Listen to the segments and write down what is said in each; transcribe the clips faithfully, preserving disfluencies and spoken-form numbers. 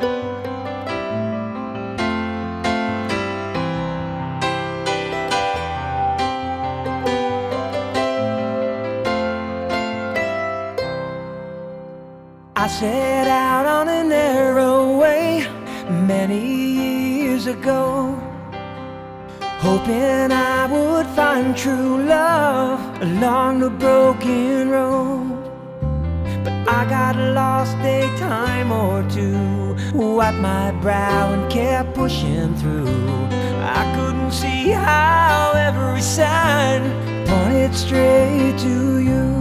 I set out on a narrow way many years ago, hoping I would find true love along the broken road. But I got lost a time or two, wiped my brow and kept pushing through. I couldn't see how every sign pointed straight to you,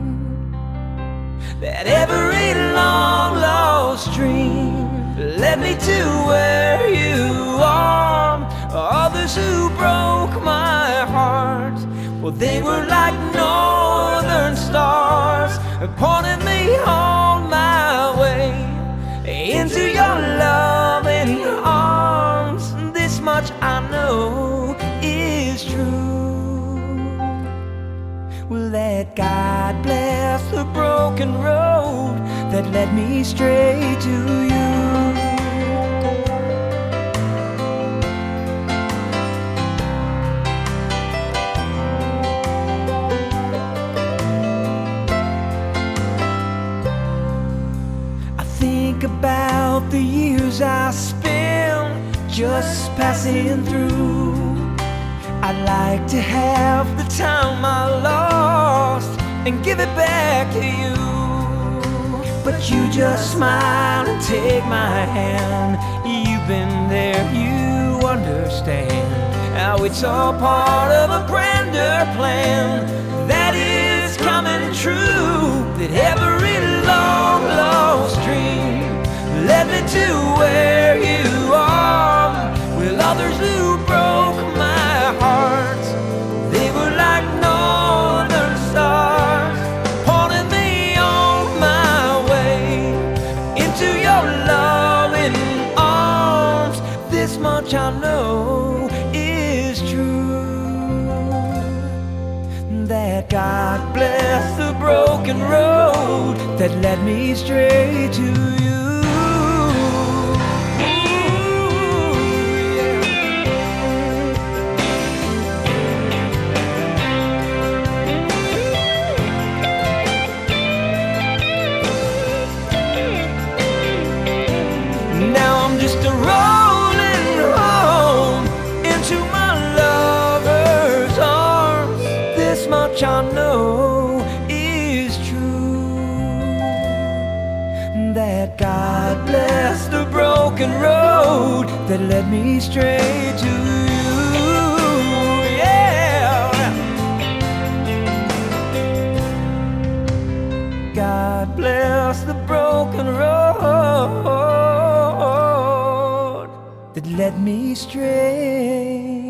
that every long lost dream led me to where you are. Others who broke my heart, well, they were like northern stars, pointing me on my way into your loving arms. This much I know is true, well, that God bless the broken road that led me straight to you. I think about the years I spent just passing through. I'd like to have the time I lost and give it back to you, but you just smile and take my hand. You've been there, you understand how it's all part of a grander plan that is coming true, that every long lost dream led me to where you are. Well, others who broke my heart, they were like northern stars, pointing me on my way into your loving arms. This much I know is true, that God bless the broken road that led me straight to you. Just a rolling home into my lover's arms. This much I know is true, that God bless the broken road that led me straight to you. Yeah, God bless the broken road that led me straight